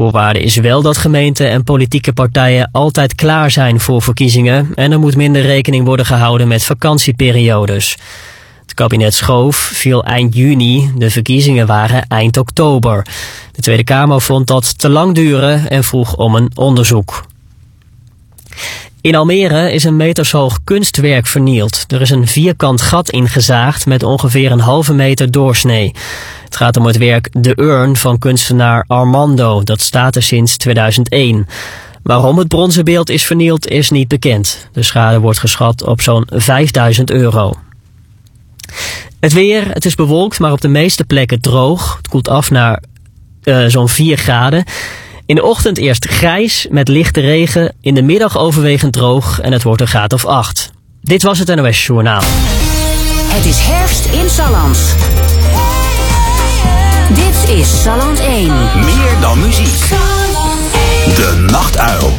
Voorwaarde is wel dat gemeenten en politieke partijen altijd klaar zijn voor verkiezingen en er moet minder rekening worden gehouden met vakantieperiodes. Het kabinet Schoof viel eind juni, de verkiezingen waren eind oktober. De Tweede Kamer vond dat te lang duren en vroeg om een onderzoek. In Almere is een metershoog kunstwerk vernield. Er is een vierkant gat ingezaagd met ongeveer een halve meter doorsnee. Het gaat om het werk De Urn van kunstenaar Armando. Dat staat er sinds 2001. Waarom het bronzen beeld is vernield is niet bekend. De schade wordt geschat op zo'n €5.000. Het weer, het is bewolkt, maar op de meeste plekken droog. Het koelt af naar zo'n 4 graden. In de ochtend eerst grijs met lichte regen. In de middag overwegend droog en het wordt een graad of 8. Dit was het NOS Journaal. Het is herfst in Salland. Dit is Salland 1. Meer dan muziek. De Nachtuil.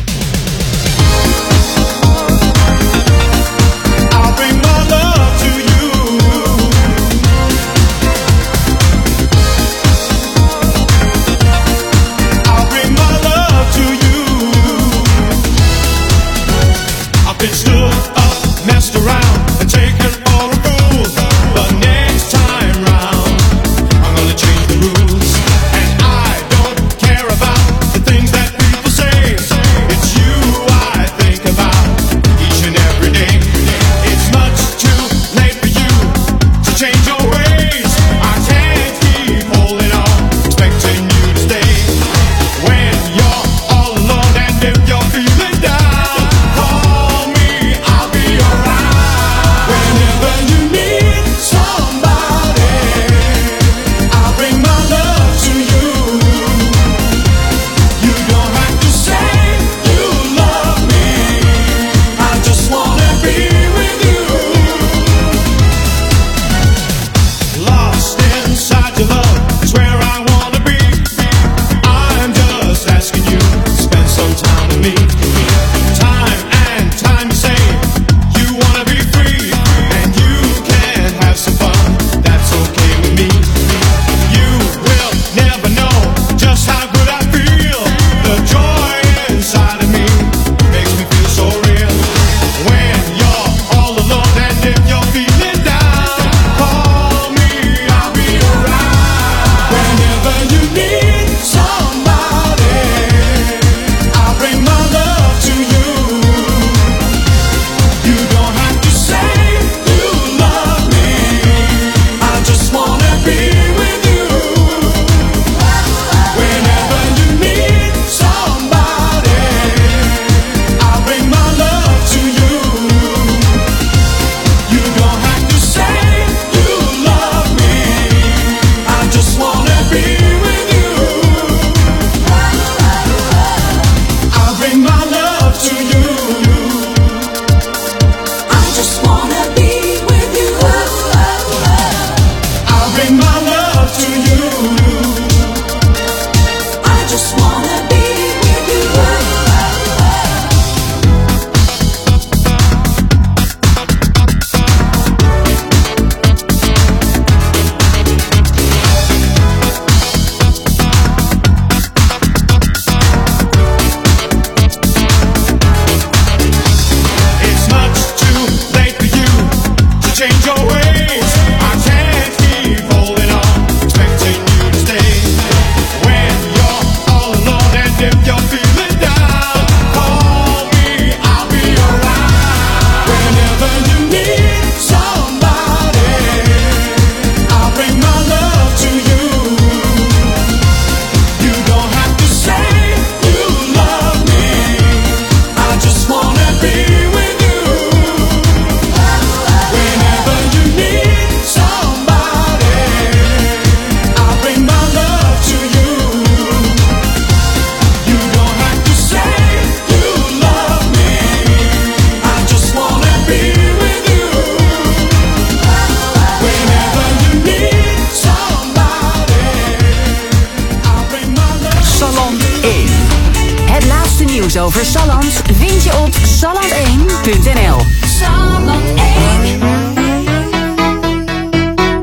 nieuws over Salland vind je op salland1.nl. Salland 1.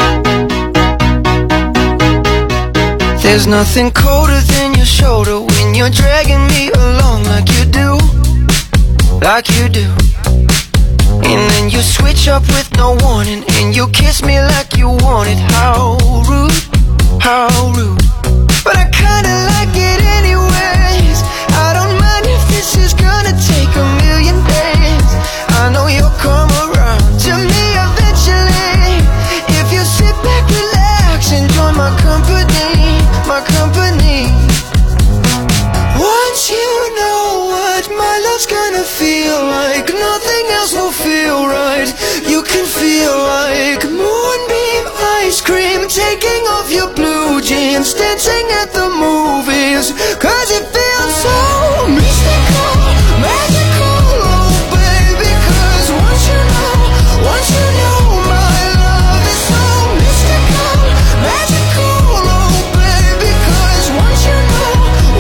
There's nothing colder than your shoulder when you're dragging me along like you do, like you do. And then you switch up with no warning, and you kiss me like you want it. How rude, how rude. But I kinda like it anyways. I don't mind if this is gonna take a million days. I know you'll come around to me eventually. If you sit back, relax, and join my company, my company. Once you know what my love's gonna feel like, nothing else will feel right. You can feel like moonbeam ice cream, taking off your blue jeans, dancing at the movies. Cause it feels so mystical, magical, oh baby. Cause once you know my love is so mystical, magical, oh baby. Cause once you know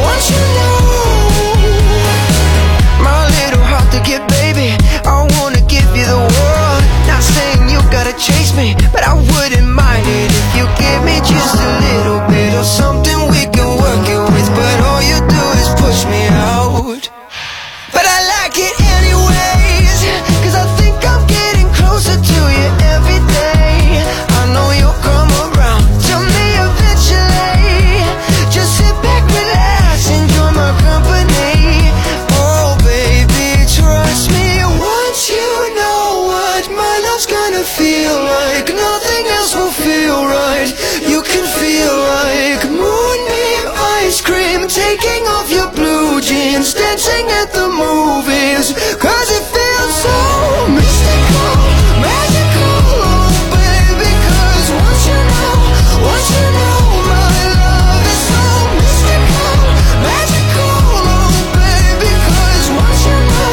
my little heart to get, baby, I wanna give you the world. Not saying you gotta chase me, but I wouldn't mind it if you give me just a little bit of something we can work it with. But all you do is push me out. But I like it anyways, cause I think I'm getting closer to you every day. I know you'll come around to me eventually. Just sit back, relax, enjoy my company. Oh baby, trust me. Once you know what my love's gonna feel like, nothing else will feel right. You can feel like moonbeam ice cream, taking off your blue jeans, dancing at the movies. Cause it feels so mystical, magical, oh baby. Cause once you know my love is so mystical, magical, oh baby. Cause once you know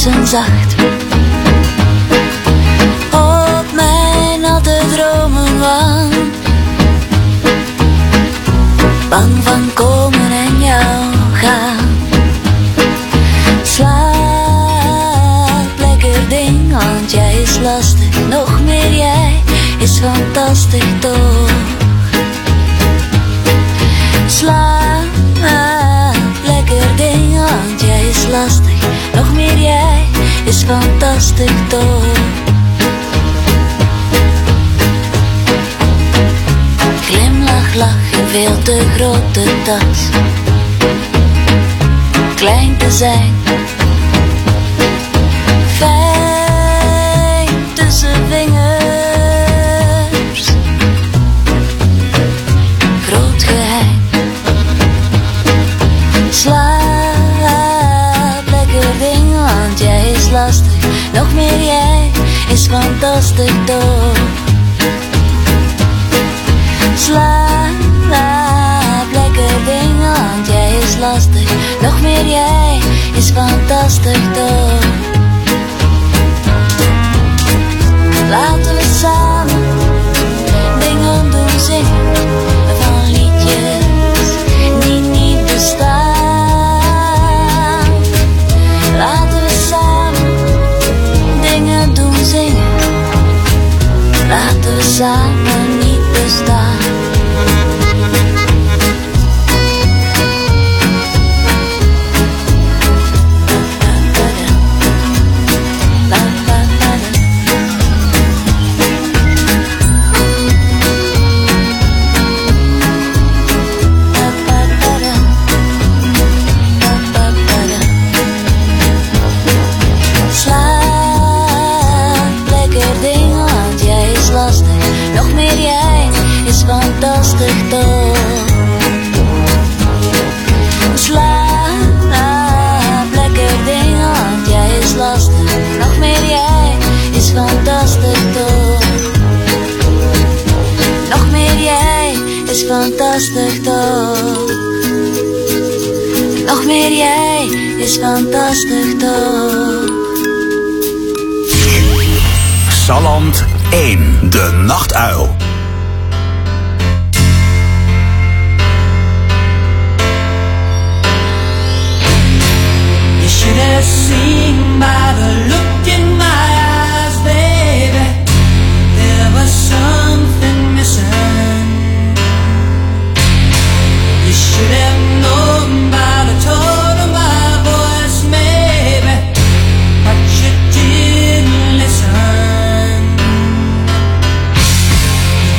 kussen zacht op mijn natte dromen wang. Bang van komen en jou gaan. Slaap lekker ding, want jij is lastig. Nog meer jij is fantastisch toch. Slaap lekker ding, want jij is lastig. Nog meer jij is fantastisch toch. Glimlach, lach in veel te grote tas. Klein te zijn, fijn tussen vingers. Groot geheim. Slaap lekker ding, want jij is lastig. Nog meer jij is fantastisch toch. Slaap lekker ding, want jij is lastig. Nog meer jij is fantastisch toch. Laten we samen dingen doen, zingen van liedjes die niet bestaan. Laten we samen dingen doen, zingen. Laten we samen niet bestaan. Fantastisch toch. Slaap lekker ding, want jij is lastig. Nog meer jij is fantastisch toch. Nog meer jij is fantastisch toch. Nog meer jij is fantastisch toch. Salland 1, de Nachtuil. Should have seen by the look in my eyes, baby, there was something missing. You should have known by the tone of my voice, maybe, but you didn't listen.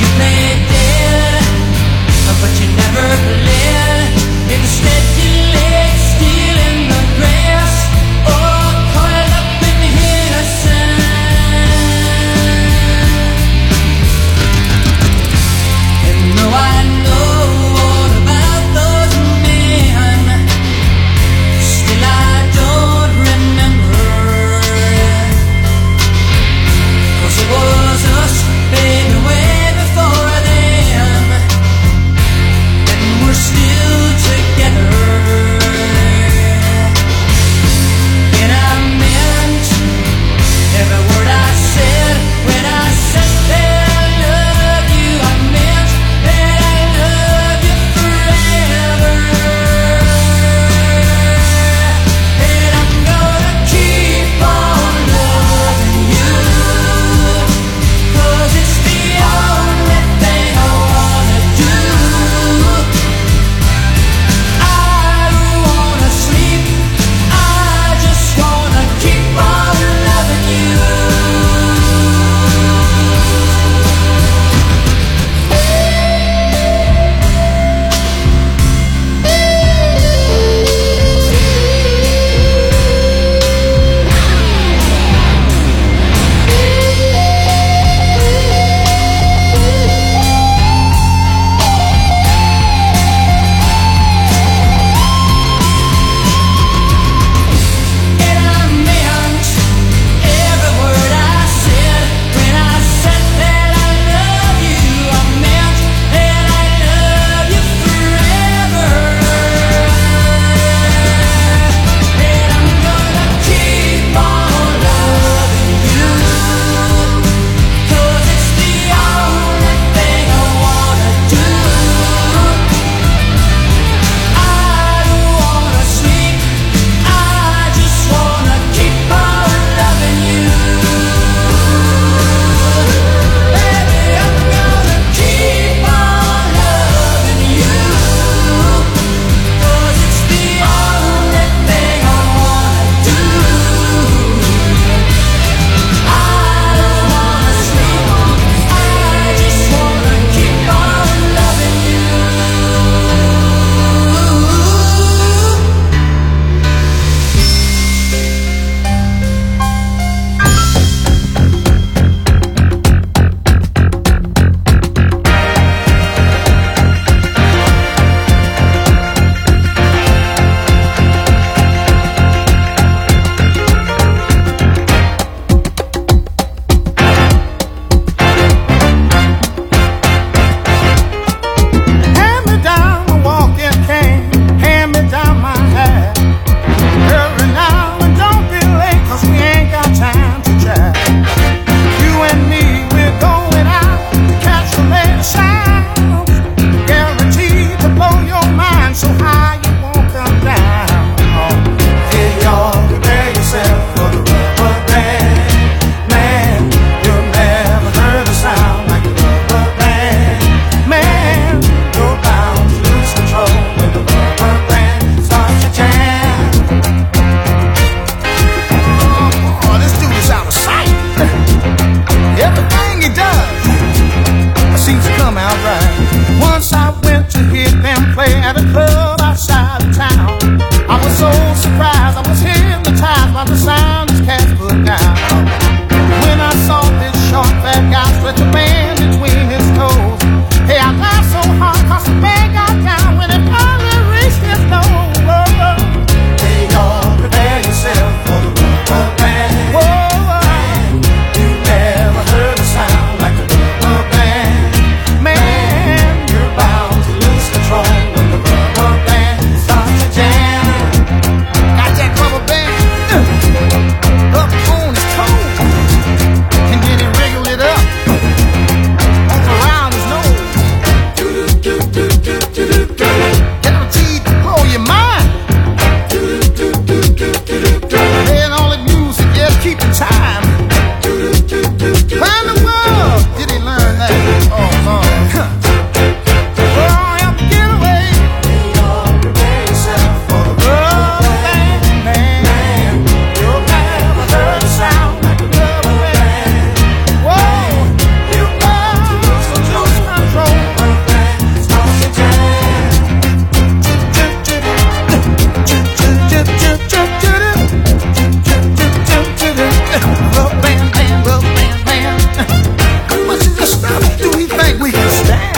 Rubber band, man. How much of this stuff do we think we can stand?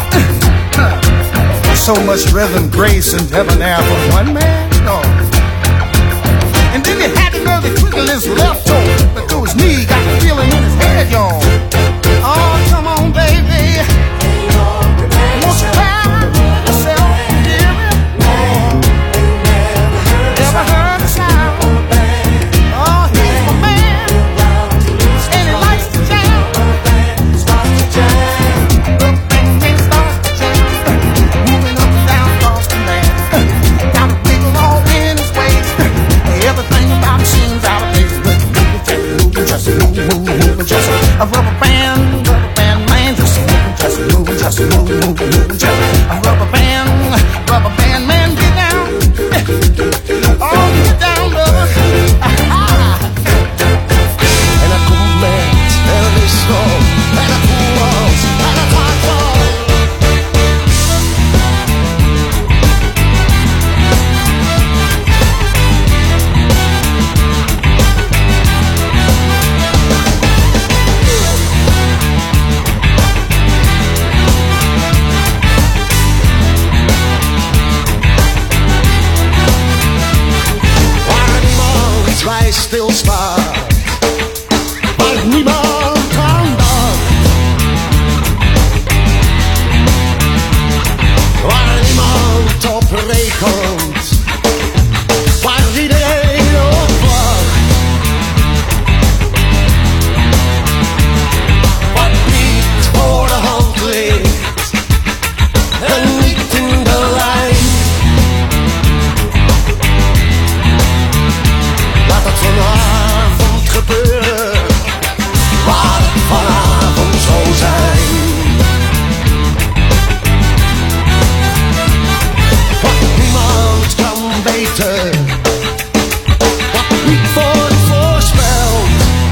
So much rhythm, grace, and debonair for one man? No. And then he had to know the twinkle his left toe, but through his knee, got the feeling in his head, y'all. Oh, come on, baby. Won't you find yourself, dear? Never heard the sound. Oh, he's my man, and he likes to jam. Starts to jam. The band starts to jam. Moving up and down Boston Land. Got a wiggle all in his waist. Everything about him seems out of place, but moving, just a rubber band man, just moving, just a rubber band man, get down, oh, get down, love, and a cool man, and a big song, and a cool walls, and a hot ball. Wij stilstaan, maar niemand aandacht. Waar niemand op rekent, waar iedereen op wacht. Wat niet voor de hand ligt, en niet in de lijn. Laat het vanavond gebeuren, laat het vanavond zo zijn. Wat niemand kan weten, wat niet wordt voorspeld,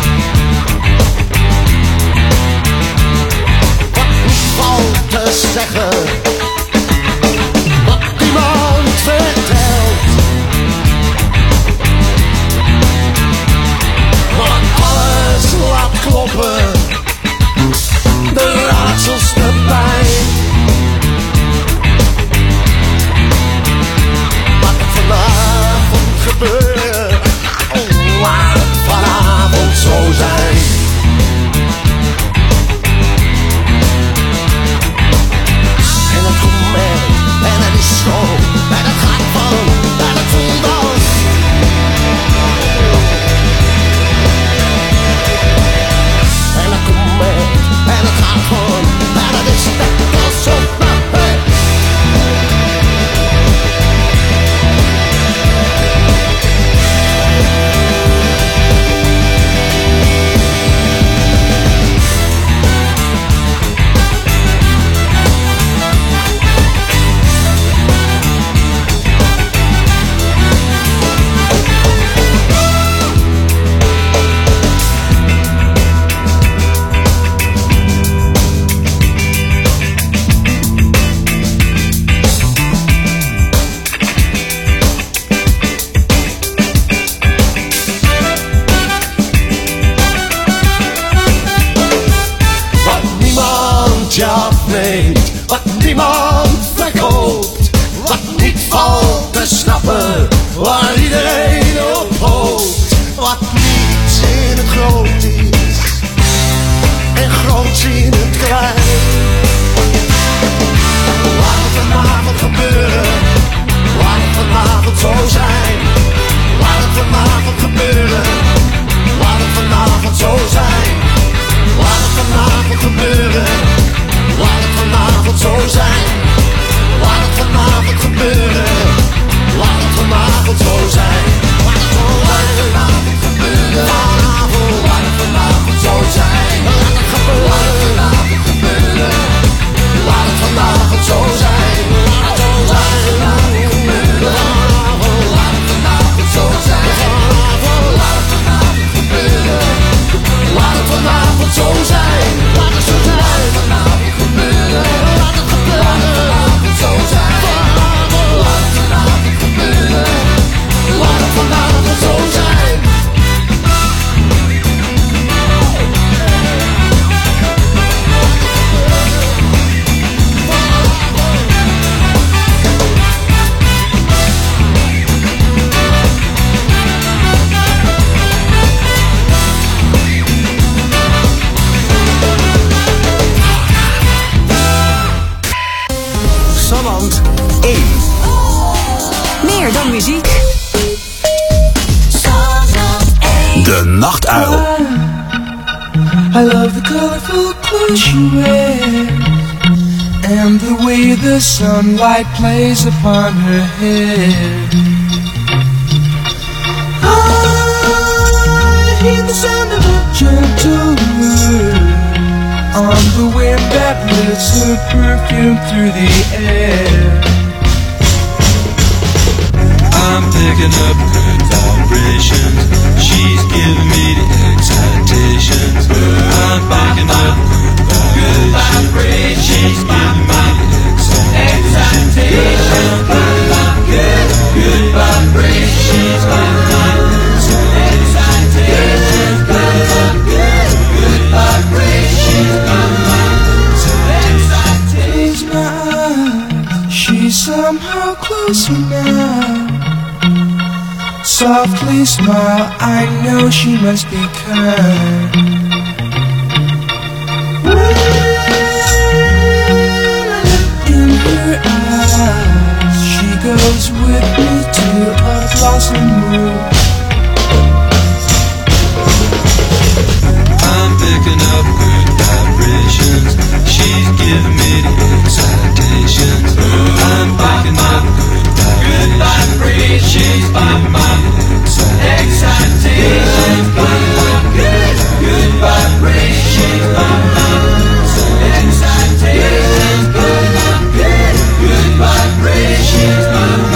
wat niet valt te zeggen, wat niemand vertelt. Alles laat kloppen, de raadsels erbij. Laat het vanavond gebeuren, oh, laat het vanavond zo zijn. En het komt mee, en het is zo, en het gaat van, en het voelt als. I love the colorful clothes you wear and the way the sunlight plays upon her hair. I hear the sound of a gentle word on the wind that lifts her perfume through the air. I'm picking up good vibrations. She's giving me the excitations. I'm picking up good vibrations. She's giving me the excitations. Good vibrations. She's giving me the excitations. Good vibrations. Close my eyes. She's somehow closer now. Softly smile, I know she must be kind. When I look in her eyes, she goes with me to a blossom room. I'm picking up good vibrations. She's giving me the excitations. I'm picking up good vibrations. She's giving me excitations. Good vibrations. Excitations. Good vibrations.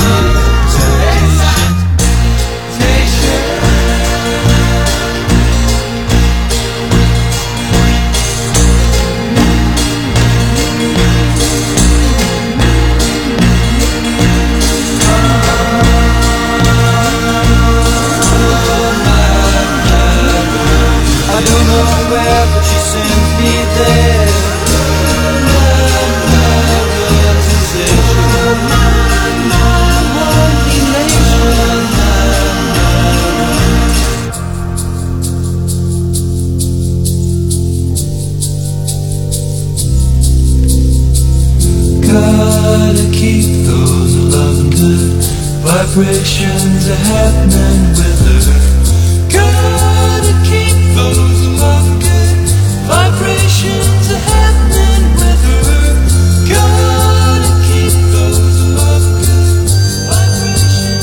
I don't know where, but she sends me there. Gotta keep those loving good vibrations happening with her. Gotta keep those loving good vibrations happening with her. Gotta keep those loving good vibrations.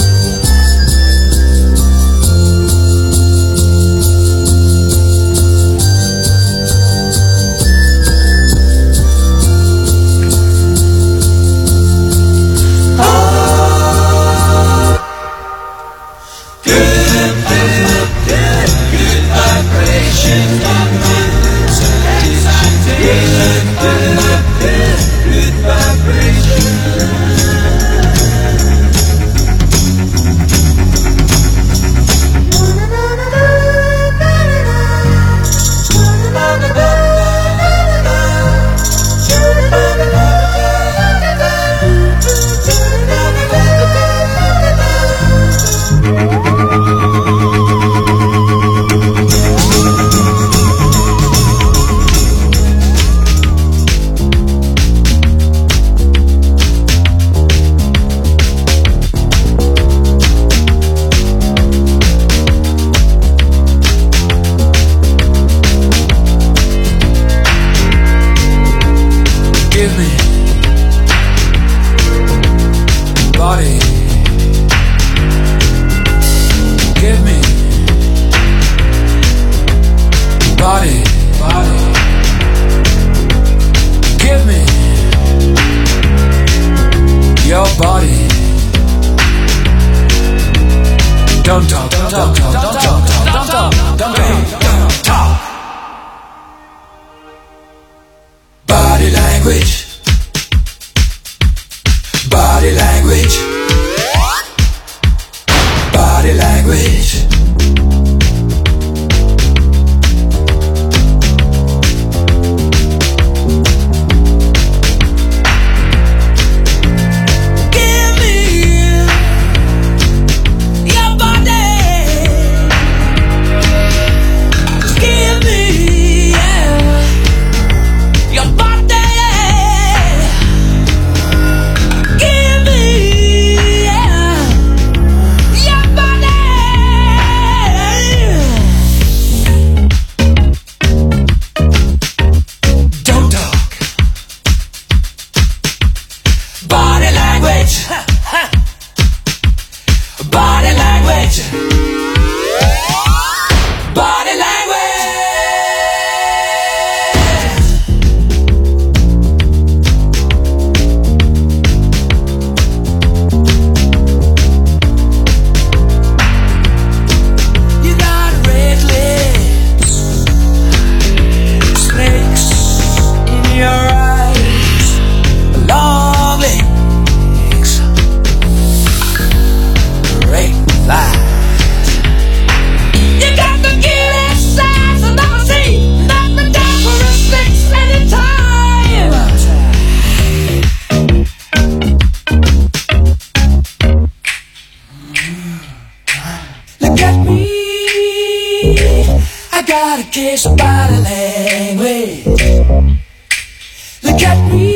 case of body language. Look at me,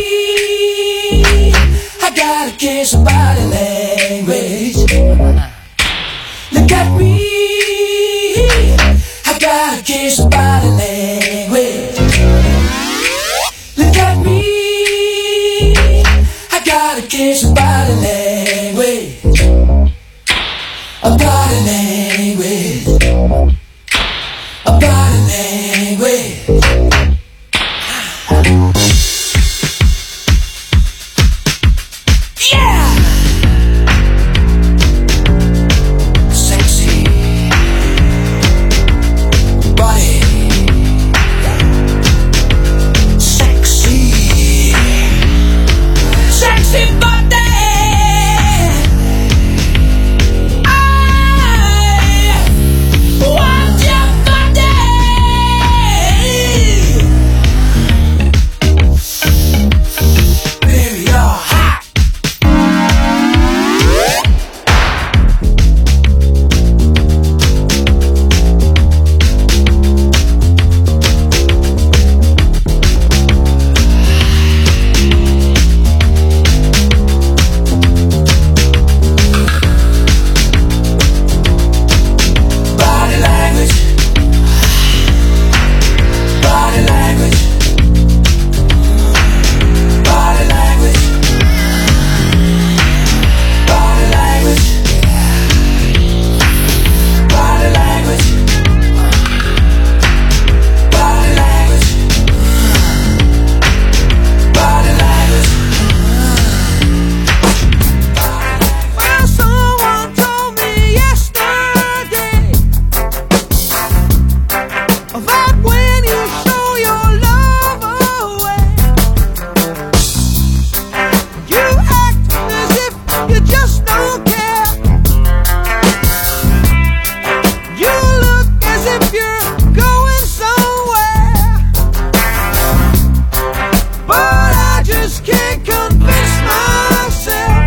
I got a case of body language. Look at me, I got a case of body language. Look at me, I got a case of body language. A body language. A body language. Yeah! Sexy body. Sexy. Sexy body. I want your body. Baby, you're hot. Body language. Body language. Body language. Body language. Body language. Body language. Body language. Well, someone told me yesterday that when you show your love away, you act as if you just don't care. You look as if you're going somewhere, but I just can't convince myself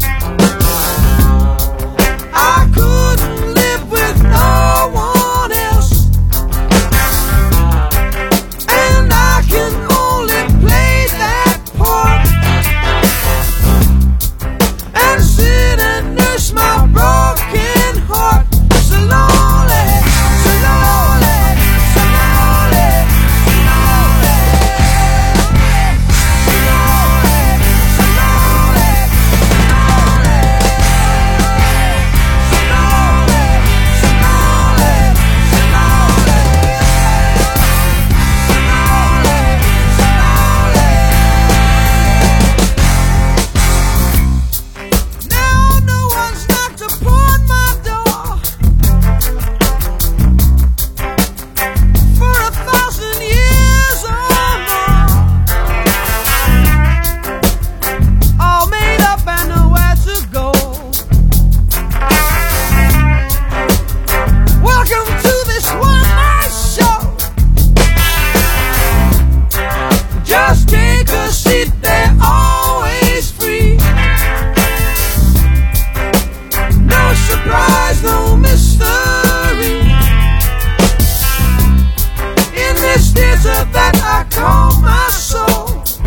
I couldn't live with no one else, and I can only play that part and sit and nurse my broken heart. So lonely, so lonely, so lonely, so lonely, so lonely, so lonely, now no one's knocked upon my door for 1,000 years or more. All made up and nowhere to go. Welcome to this one-night show. Just take a seat, they're always free. No surprise, no mystery. In this desert that I call my soul,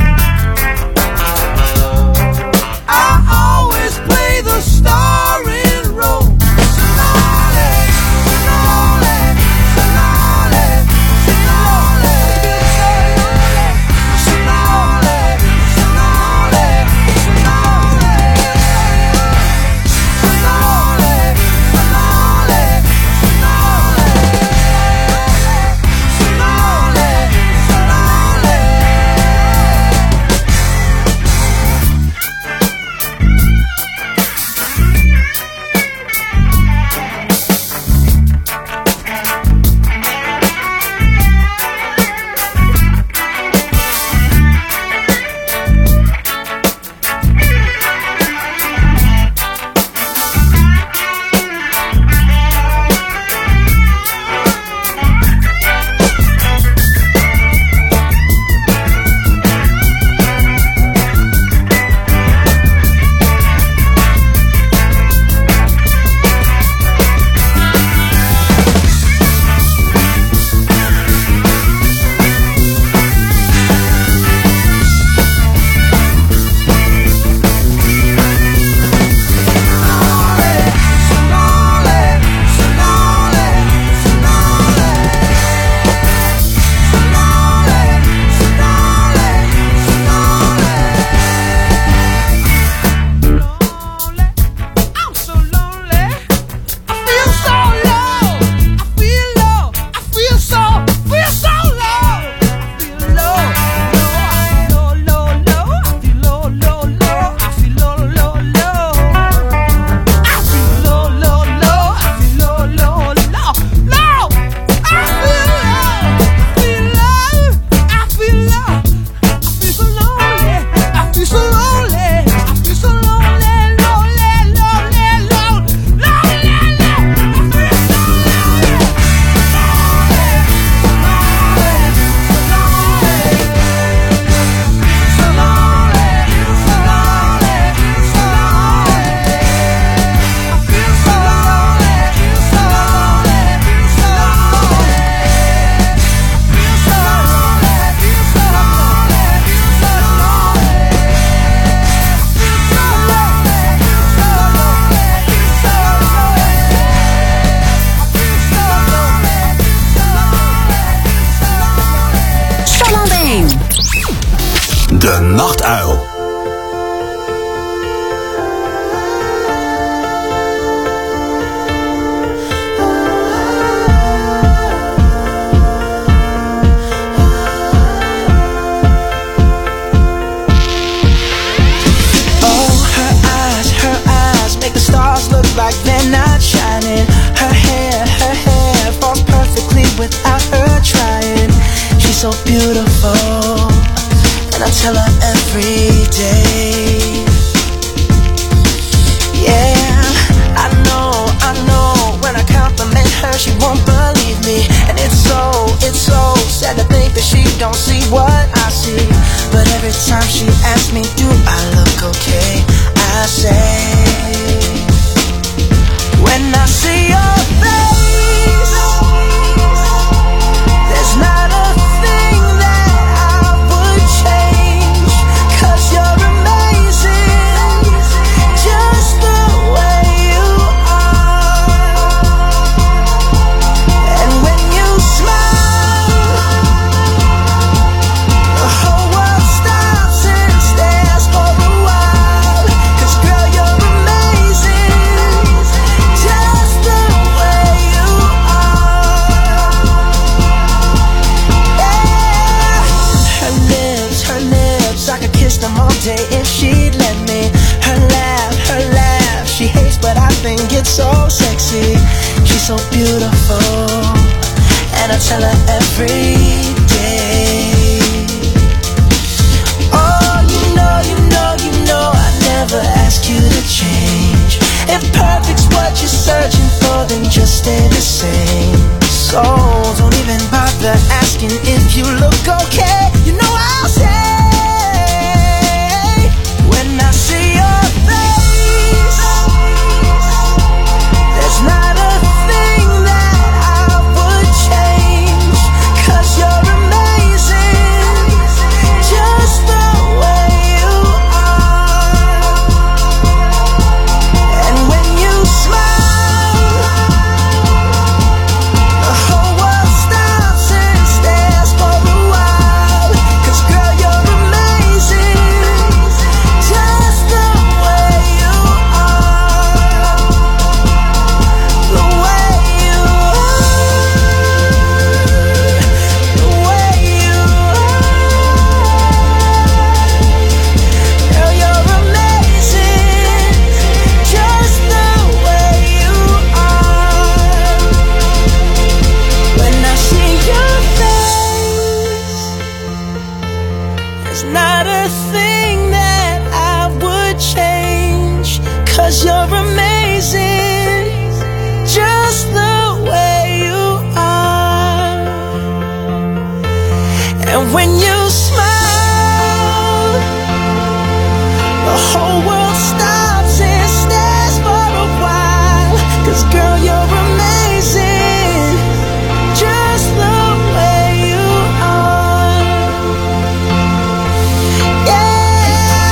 I always play the starring role. So lonely, so lonely, so lonely, so lonely, so lonely, so lonely, so lonely, so lonely, so lonely, so lonely, so lonely, so lonely. De Nachtuil. Like they're not shining. Her hair falls perfectly without her trying. She's so beautiful, and I tell her every day. Yeah, I know, when I compliment her, she won't believe me. And it's so sad to think that she don't see what I see. But every time she asks me, do I look okay, I say, when I see your face, there's not a thing that I would change, 'cause you're amazing, just the way you are. And when you smile, the whole world stops and stares for a while, 'cause girl, you're amazing, just the way you are. Yeah. Her lips, I could kiss them all day if she'd let me. Her laugh, she hates but I think it's so sexy. She's so beautiful, and I tell her every day. Oh, you know I never ask you to change. If perfect's what you're searching for, then just stay the same. So don't even bother asking if you look okay. You know I'll say, when I see your face, there's not a thing that I would change, 'cause you're amazing, just the way you are. And when you smile, the whole world stops and stares for a while, 'cause girl, you're amazing, just the way you are. The way you are, the way you are. Girl, you're amazing, just the way you are. When I see your face, there's not a thing that I would change, 'cause you're amazing, just the way you are. And when you smile, the whole world stops and stares for a while, 'cause girl, you're amazing, just the way you are. Yeah.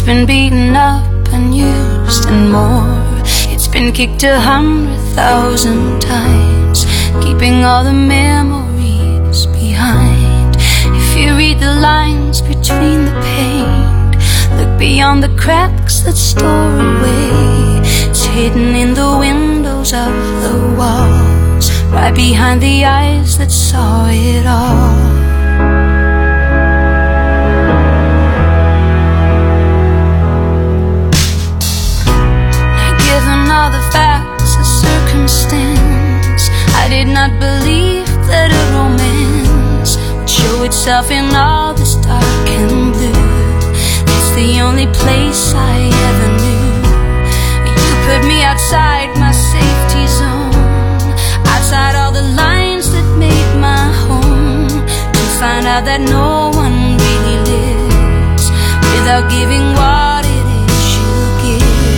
been beaten up and used and more. It's been kicked 100,000 times, keeping all the memories behind. If you read the lines between the paint, look beyond the cracks that store away. It's hidden in the windows of the walls, right behind the eyes that saw it all. Given all the facts and circumstance, I did not believe that a romance would show itself in all this dark and blue. It's the only place I ever knew. You put me outside my safety zone, outside all the lines that made my home, to find out that no one really lives without giving what it is you give.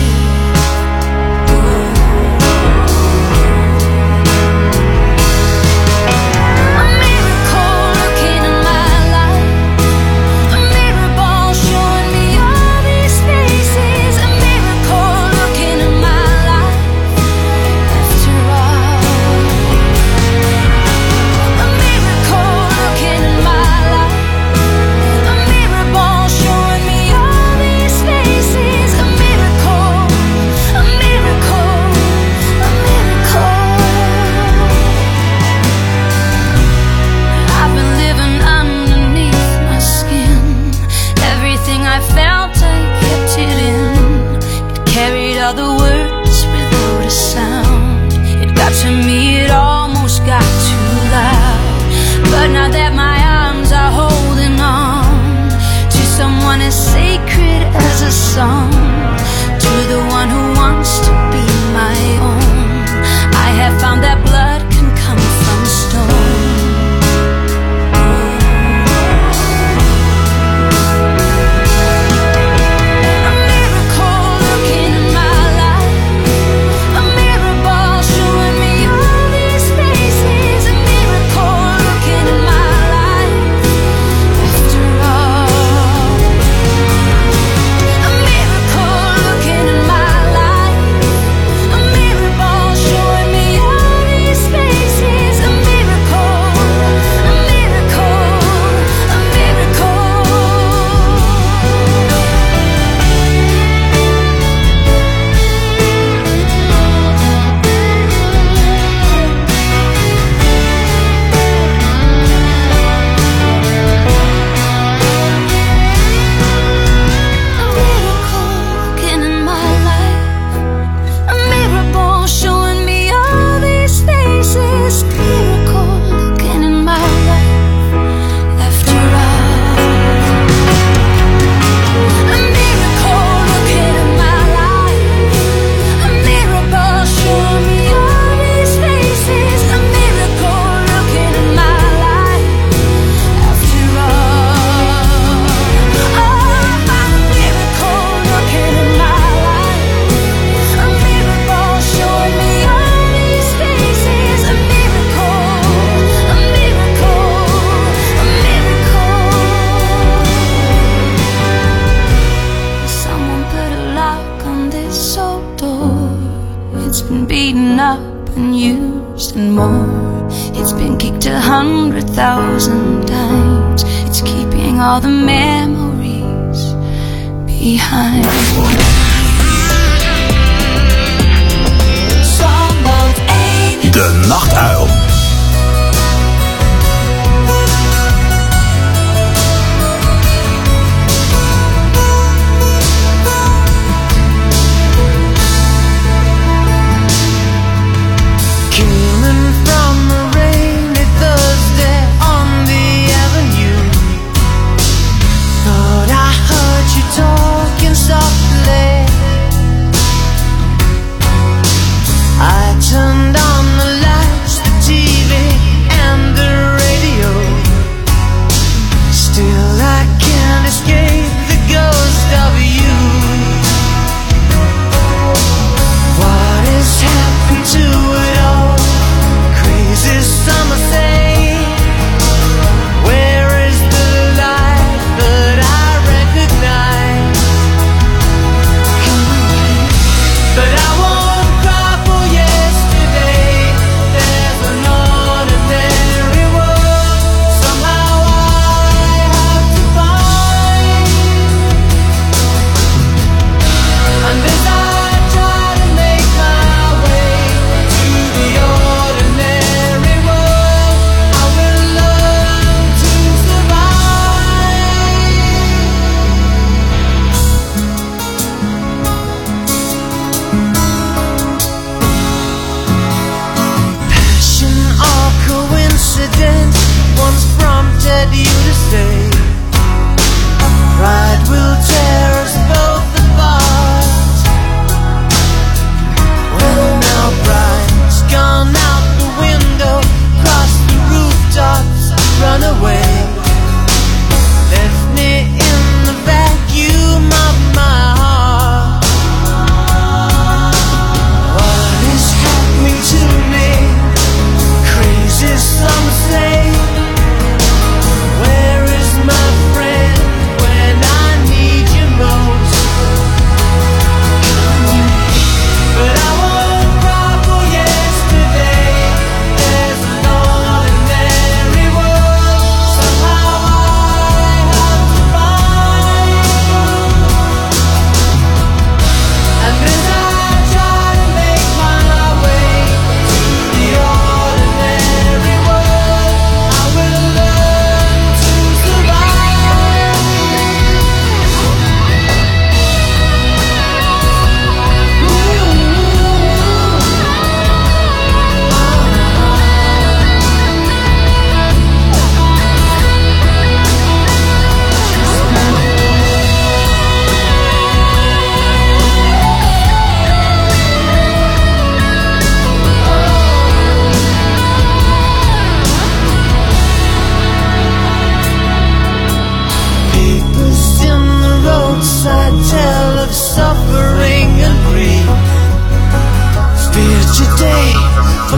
A miracle looking in my life, a mirror ball showing me all these faces, a miracle looking in my life after all. A miracle looking in my life, a mirror ball showing me all these faces, a miracle, a miracle, a miracle. I've been living underneath my skin. Everything I felt, I kept it in. It carried all the words without a sound. It got to me, it almost got too loud. But now that my arms are holding on to someone as sacred as a song, to the one who wants to be my own, I have found that blood can come from stone. A miracle looking in my life, a mirror ball showing me all these faces, a miracle looking in my life after all. A miracle looking in my life, a mirror ball showing me all these faces, a miracle, a miracle, a miracle. A miracle looking in my life, a mirror ball showing me all these faces, a miracle looking in my life after all. A miracle looking in my life, a mirror ball showing me all these faces, a miracle looking in my life after all. Oh, a miracle looking in my life, a mirror ball showing me all these faces, a miracle, a miracle, a miracle. Someone put a lock on this old door. It's been beaten up and used and more. It's been kicked 100,000 times. It's keeping all the memories behind. De Nachtuil. Coming from a rainy Thursday on the avenue, thought I heard you talking softly. I turned on the lights, the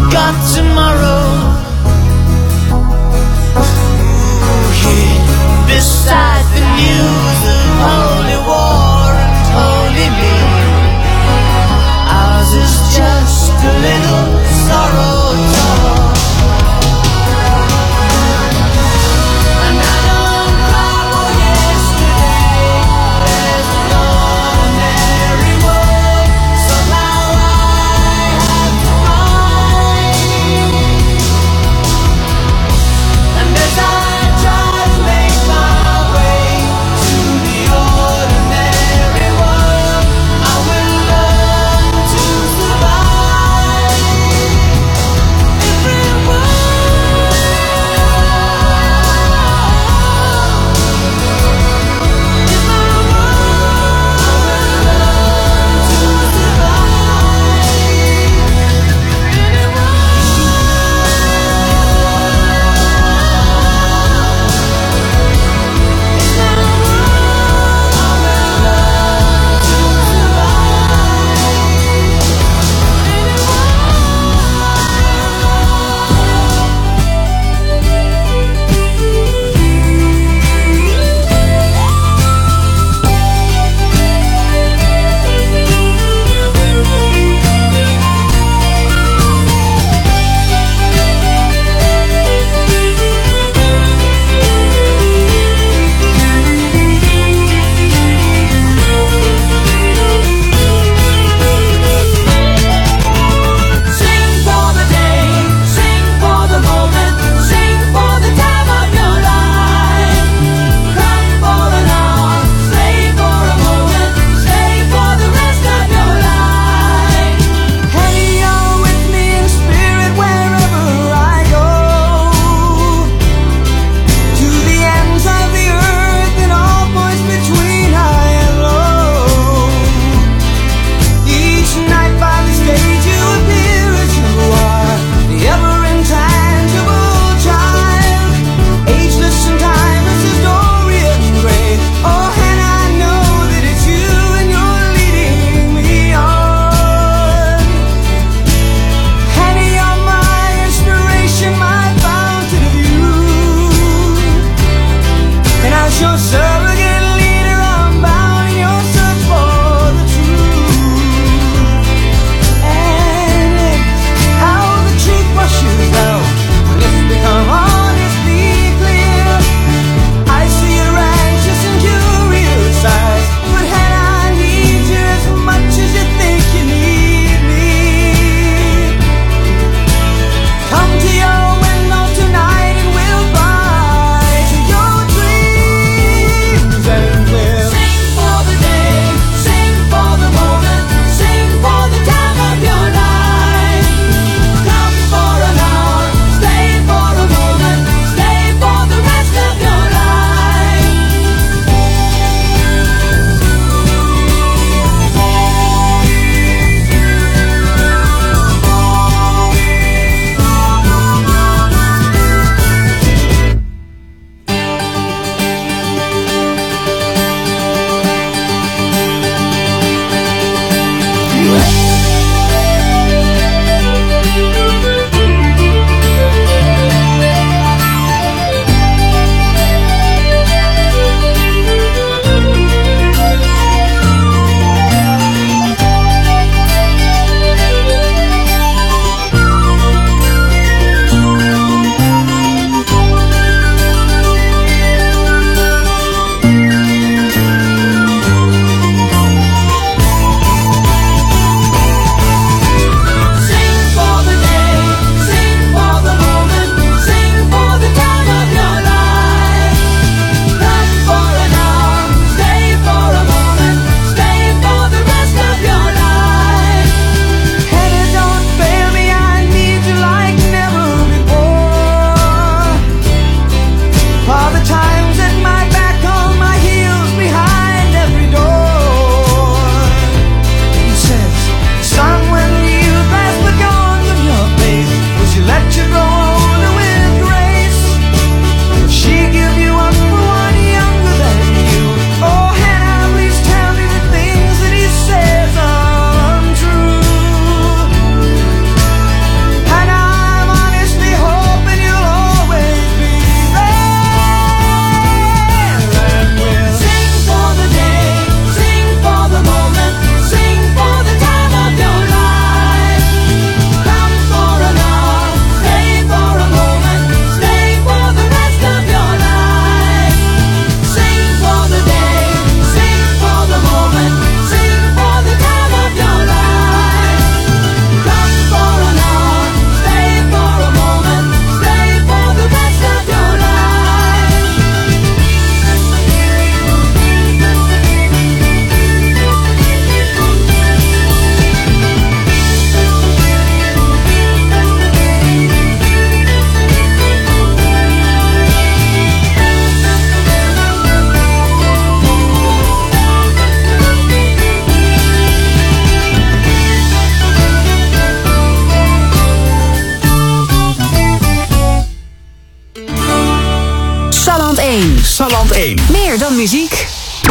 got tomorrow. Ooh, yeah. Beside the news of holy war and holy me, ours is just a little sorrow talk. And I don't cry for yesterday, there's an ordinary world, so now I have to find muziek.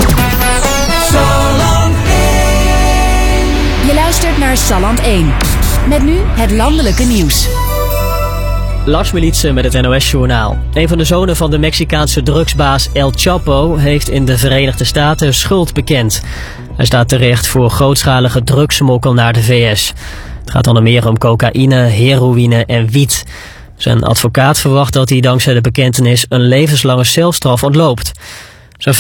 Salland 1. Je luistert naar Salland 1. Met nu het landelijke nieuws. Lars Militsen met het NOS-journaal. Een van de zonen van de Mexicaanse drugsbaas El Chapo heeft in de Verenigde Staten schuld bekend. Hij staat terecht voor grootschalige drugssmokkel naar de VS. Het gaat onder meer om cocaïne, heroïne en wiet. Zijn advocaat verwacht dat hij dankzij de bekentenis een levenslange celstraf ontloopt.